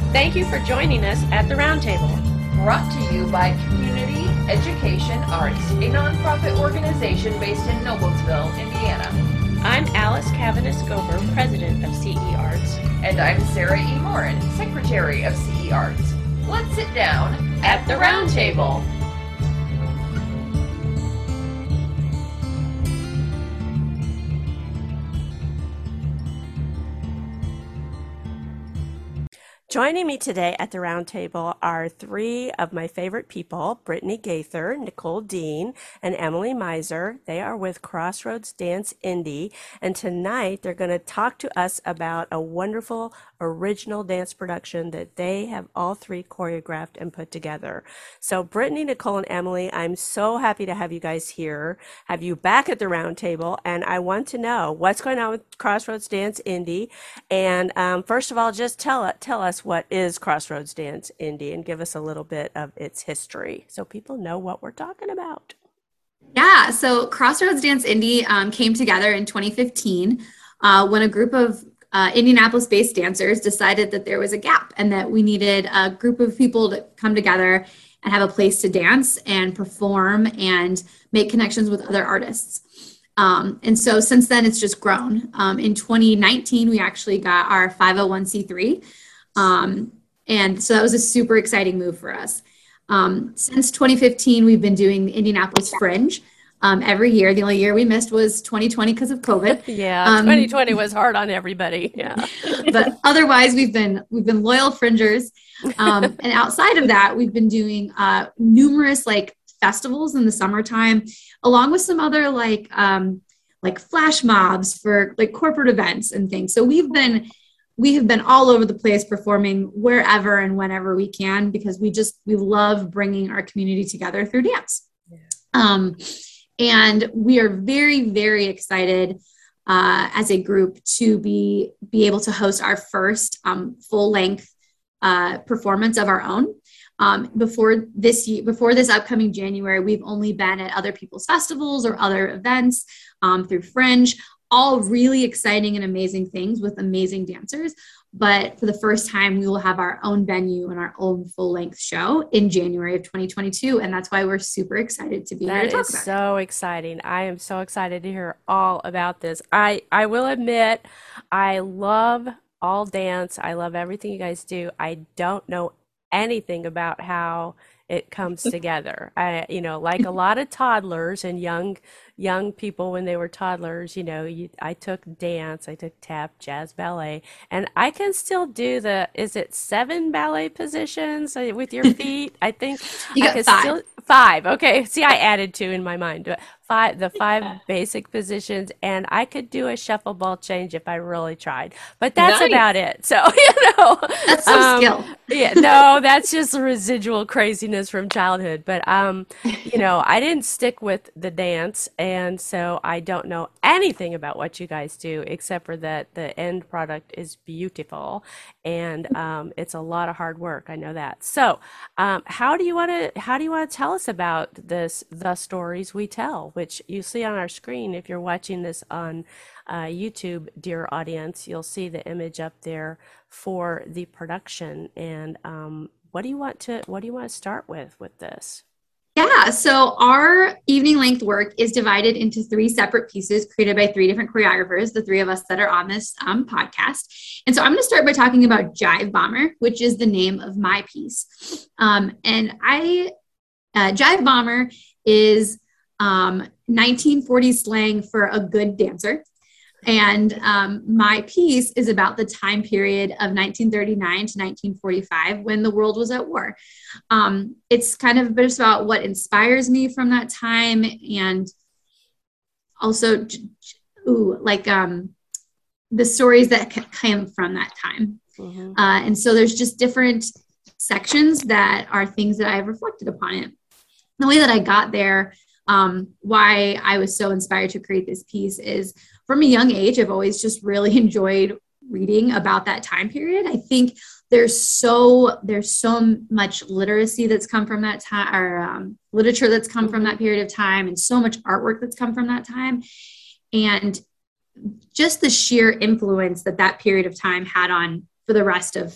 Thank you for joining us at the Roundtable. Brought to you by Community Education Arts, a nonprofit organization based in Noblesville, Indiana. I'm Alice Cavanis-Gober, president of CE Arts. And I'm Sarah E. Morin, secretary of CE Arts. Let's sit down at the Roundtable. Joining me today at the Roundtable are three of my favorite people, Brittany Gaither, Nicole Dean, and Emily Miser. They are with Crossroads Dance Indie, and tonight they're going to talk to us about a wonderful original dance production that they have all three choreographed and put together. So Brittany, Nicole, and Emily, I'm so happy to have you guys here, have you back at the Roundtable, and I want to know what's going on with Crossroads Dance Indie. And first of all, just tell us what is Crossroads Dance Indie and give us a little bit of its history so people know what we're talking about. Yeah, so Crossroads Dance Indie came together in 2015 when a group of Indianapolis-based dancers decided that there was a gap and that we needed a group of people to come together and have a place to dance and perform and make connections with other artists. And so since then, it's just grown. In 2019, we actually got our 501c3. And so that was a super exciting move for us. Since 2015, we've been doing the Indianapolis Fringe every year. The only year we missed was 2020 because of COVID. Yeah, 2020 was hard on everybody. Yeah, but otherwise we've been loyal fringers. And outside of that, we've been doing numerous like festivals in the summertime, along with some other like flash mobs for like corporate events and things. So we have been all over the place performing wherever and whenever we can because we love bringing our community together through dance. Yeah. And we are very, very excited as a group to be able to host our first full length performance of our own. Before this upcoming January, we've only been at other people's festivals or other events through Fringe. All really exciting and amazing things with amazing dancers. But for the first time, we will have our own venue and our own full-length show in January of 2022. And that's why we're super excited to be here to talk about it. That is so exciting. I am so excited to hear all about this. I will admit, I love all dance. I love everything you guys do. I don't know anything about how it comes together. Like a lot of toddlers and young people when they were toddlers, I took dance, I took tap, jazz, ballet, and I can still do is it 7 ballet positions with your feet? I think you got 5. 5. Okay. See, I added 2 in my mind. The 5 basic positions, and I could do a shuffle ball change if I really tried, but that's about it. So, that's some skill. Yeah, no, that's just residual craziness from childhood. But, I didn't stick with the dance, and so I don't know anything about what you guys do, except for that the end product is beautiful, and it's a lot of hard work. I know that. So, how do you want to tell us about this, The Stories We Tell, which you see on our screen? If you're watching this on YouTube, dear audience, you'll see the image up there for the production. And what do you want to start with this? Yeah, so our evening length work is divided into 3 separate pieces created by 3 different choreographers, the 3 of us that are on this podcast. And so I'm going to start by talking about Jive Bomber, which is the name of my piece. Jive Bomber is 1940s slang for a good dancer. And my piece is about the time period of 1939 to 1945 when the world was at war. It's kind of a bit about what inspires me from that time, and also the stories that came from that time. Mm-hmm. And so there's just different sections that are things that I've reflected upon it. The way that I got there, why I was so inspired to create this piece is from a young age, I've always just really enjoyed reading about that time period. I think there's so much literacy that's come from that time, or literature that's come from that period of time, and so much artwork that's come from that time. And just the sheer influence that period of time had on for the rest of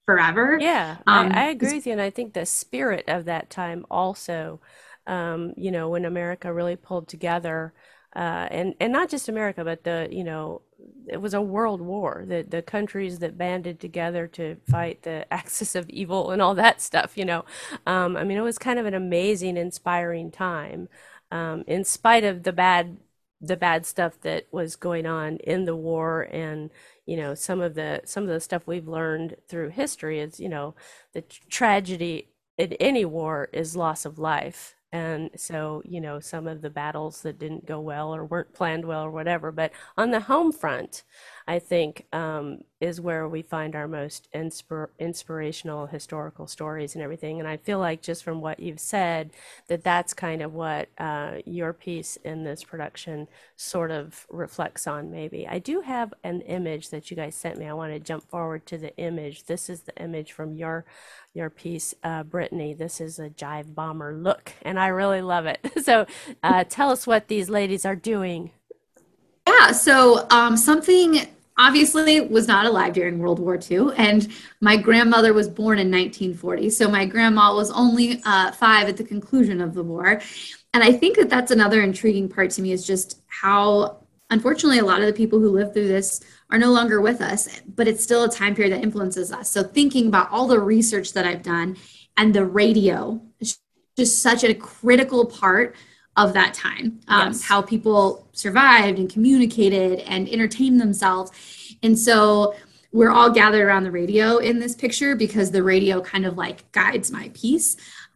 forever. Yeah, I agree It's with you, and I think the spirit of that time also, when America really pulled together, and not just America, but it was a world war. The countries that banded together to fight the axis of evil and all that stuff. I mean, it was kind of an amazing, inspiring time, in spite of the bad stuff that was going on in the war, and some of the stuff we've learned through history is, the tragedy in any war is loss of life. And so, some of the battles that didn't go well or weren't planned well or whatever. But on the home front, I think, is where we find our most inspirational historical stories and everything. And I feel like, just from what you've said, that that's kind of what your piece in this production sort of reflects on, maybe. I do have an image that you guys sent me. I want to jump forward to the image. This is the image from your piece, Brittany. This is a jive bomber look, and I really love it. So tell us what these ladies are doing. Yeah, so something obviously was not alive during World War II, and my grandmother was born in 1940. So my grandma was only 5 at the conclusion of the war. And I think that that's another intriguing part to me, is just how, unfortunately, a lot of the people who lived through this are no longer with us, but it's still a time period that influences us. So thinking about all the research that I've done, and the radio is just such a critical part of that time, Yes. how people survived and communicated and entertained themselves. And so we're all gathered around the radio in this picture, because the radio kind of like guides my piece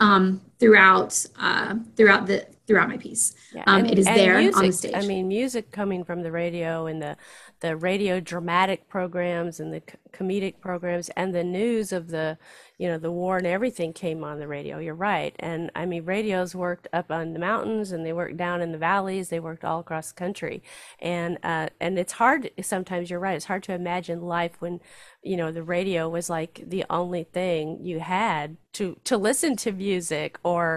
throughout my piece. Yeah, It is and there on the music. I stage. mean, music coming from the radio, and the radio dramatic programs, and the comedic programs, and the news of the war and everything came on the radio. You're right. And I mean, radios worked up on the mountains, and they worked down in the valleys. They worked all across the country. And it's hard sometimes. You're right. It's hard to imagine life when, the radio was like the only thing you had to listen to music, or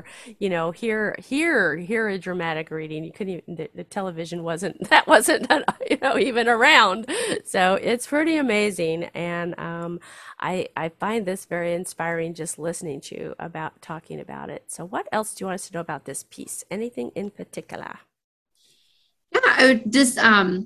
hear a dramatic reading. You couldn't even, the television wasn't that wasn't even around. So it's pretty amazing. And I find this very inspiring, just listening to you about talking about it. So what else do you want us to know about this piece? Anything in particular? Yeah, I would just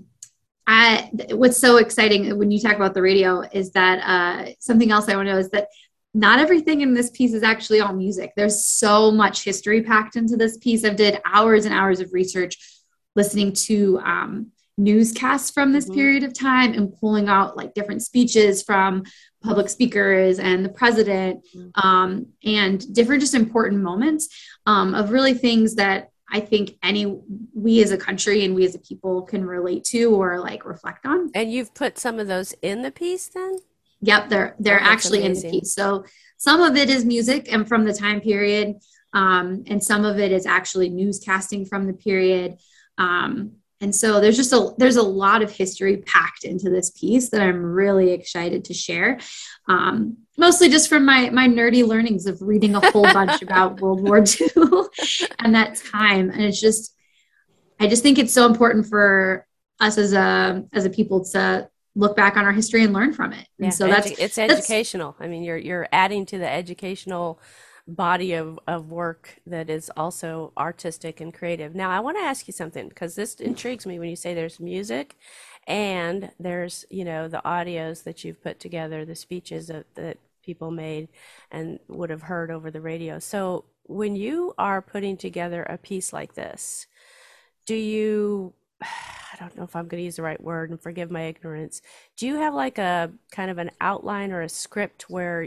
what's so exciting when you talk about the radio is that something else I want to know is that not everything in this piece is actually all music. There's so much history packed into this piece. I've did hours and hours of research listening to newscasts from this Hmm. period of time, and pulling out like different speeches from public speakers and the president, and different just important moments of really things that I think we as a country and we as a people can relate to or like reflect on. And you've put some of those in the piece then? Yep, they're Oh, that's actually in the amazing. piece. So some of it is music and from the time period, and some of it is actually newscasting from the period. And so there's a lot of history packed into this piece that I'm really excited to share. Mostly just from my nerdy learnings of reading a whole bunch about World War II and that time. And I just think it's so important for us as a people to look back on our history and learn from it. And Yeah, so it's that's educational. I mean, you're adding to the educational body of work that is also artistic and creative. Now, I want to ask you something, because this intrigues me when you say there's music and there's, the audios that you've put together, the speeches that people made and would have heard over the radio. So when you are putting together a piece like this, do you, I don't know if I'm going to use the right word, and forgive my ignorance. Do you have like a kind of an outline or a script where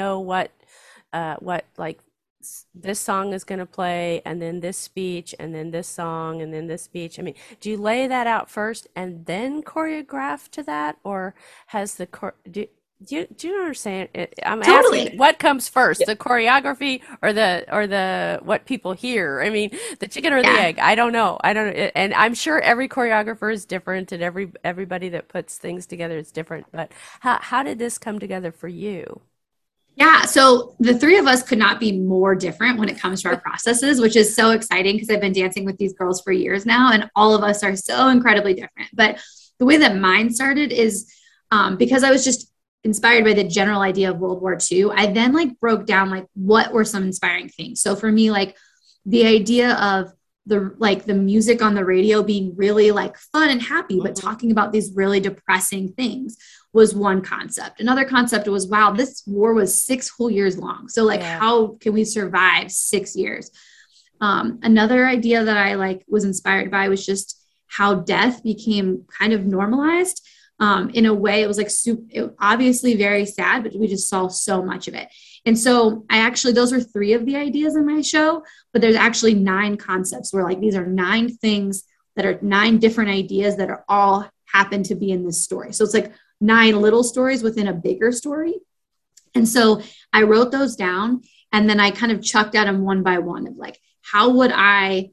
what like this song is going to play, and then this speech, and then this song, and then this speech? I mean, do you lay that out first and then choreograph to that, or has the do you understand it? I'm asking, totally. what comes first, the choreography or the what people hear? I mean, the chicken or the Yeah. egg? I don't know, and I'm sure every choreographer is different, and everybody that puts things together is different. But how did this come together for you? Yeah, so the three of us could not be more different when it comes to our processes, which is so exciting because I've been dancing with these girls for years now, and all of us are so incredibly different. But the way that mine started is because I was just inspired by the general idea of World War II, I then like broke down like what were some inspiring things. So for me, like the idea of the music on the radio being really like fun and happy, but talking about these really depressing things was one concept. Another concept was, wow, this war was 6 whole years long. So like, how can we survive 6 years? Another idea that I like was inspired by was just how death became kind of normalized. In a way, it was like obviously very sad, but we just saw so much of it. And so those are 3 of the ideas in my show, but there's actually 9 concepts where like, these are 9 things that are 9 different ideas that are all happen to be in this story. So it's like 9 little stories within a bigger story. And so I wrote those down, and then I kind of chucked at them one by one of like, how would I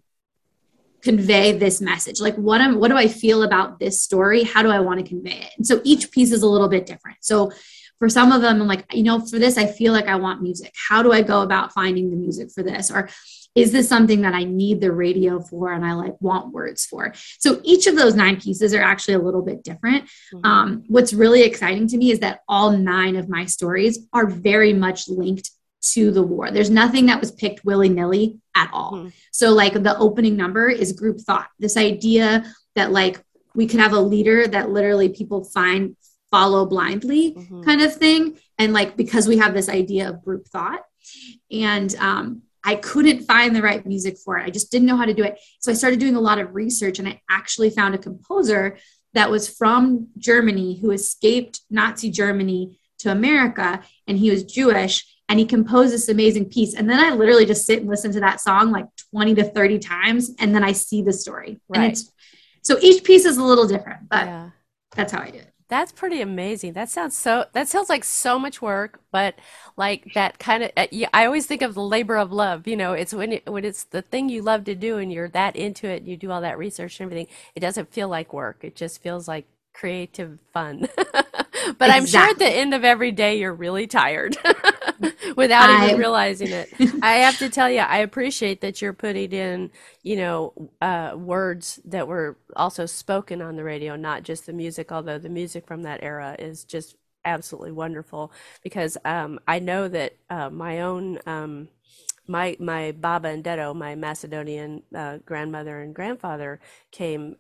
convey this message? Like, what do I feel about this story? How do I want to convey it? And so each piece is a little bit different. So for some of them, I'm like, for this, I feel like I want music. How do I go about finding the music for this? Or is this something that I need the radio for and I like want words for? So each of those 9 pieces are actually a little bit different. What's really exciting to me is that all 9 of my stories are very much linked to the war. There's nothing that was picked willy-nilly at all. So like the opening number is group thought. This idea that like we could have a leader that literally people follow blindly kind of thing. And like, because we have this idea of group thought, and I couldn't find the right music for it. I just didn't know how to do it. So I started doing a lot of research, and I actually found a composer that was from Germany who escaped Nazi Germany to America, and he was Jewish, and he composed this amazing piece. And then I literally just sit and listen to that song like 20 to 30 times, and then I see the story. Right. And so each piece is a little different, but that's how I do it. That's pretty amazing. That sounds like so much work, but like that kind of, I always think of the labor of love. It's when it's the thing you love to do and you're that into it, and you do all that research and everything, it doesn't feel like work. It just feels like creative fun. But I'm sure at the end of every day, you're really tired without even realizing it. I have to tell you, I appreciate that you're putting in, words that were also spoken on the radio, not just the music, although the music from that era is just absolutely wonderful, because I know that my own my Baba and Dedo, my Macedonian grandmother and grandfather came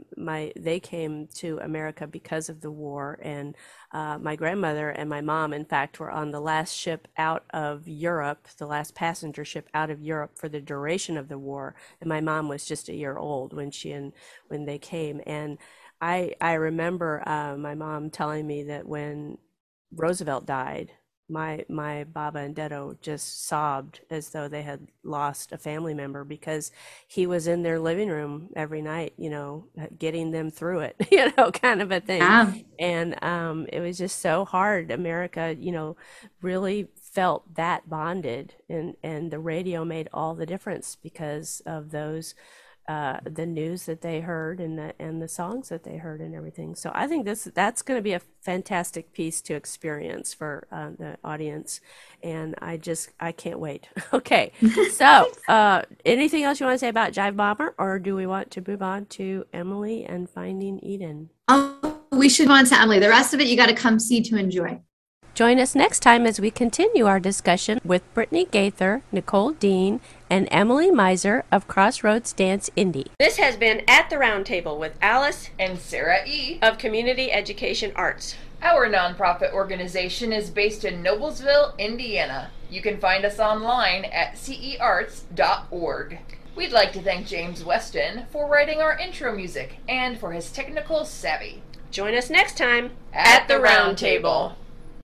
to America because of the war, and my grandmother and my mom, in fact, were on the last ship out of Europe, the last passenger ship out of Europe for the duration of the war, and my mom was just a year old when they came. And I remember my mom telling me that when Roosevelt died, my Baba and Dedo just sobbed as though they had lost a family member, because he was in their living room every night, getting them through it, kind of a thing. Yeah. And it was just so hard. America, really felt that bonded, and the radio made all the difference because of those the news that they heard and the songs that they heard and everything. So I think that's going to be a fantastic piece to experience for the audience, and I can't wait. Okay, so anything else you want to say about Jive Bomber, or do we want to move on to Emily and Finding Eden? Oh, we should move on to Emily. The rest of it you got to come see to enjoy. Join us next time as we continue our discussion with Brittany Gaither, Nicole Dean, and Emily Miser of Crossroads Dance Indie. This has been At the Round Table with Alice and Sarah E. of Community Education Arts. Our nonprofit organization is based in Noblesville, Indiana. You can find us online at cearts.org. We'd like to thank James Weston for writing our intro music and for his technical savvy. Join us next time at the Round Table.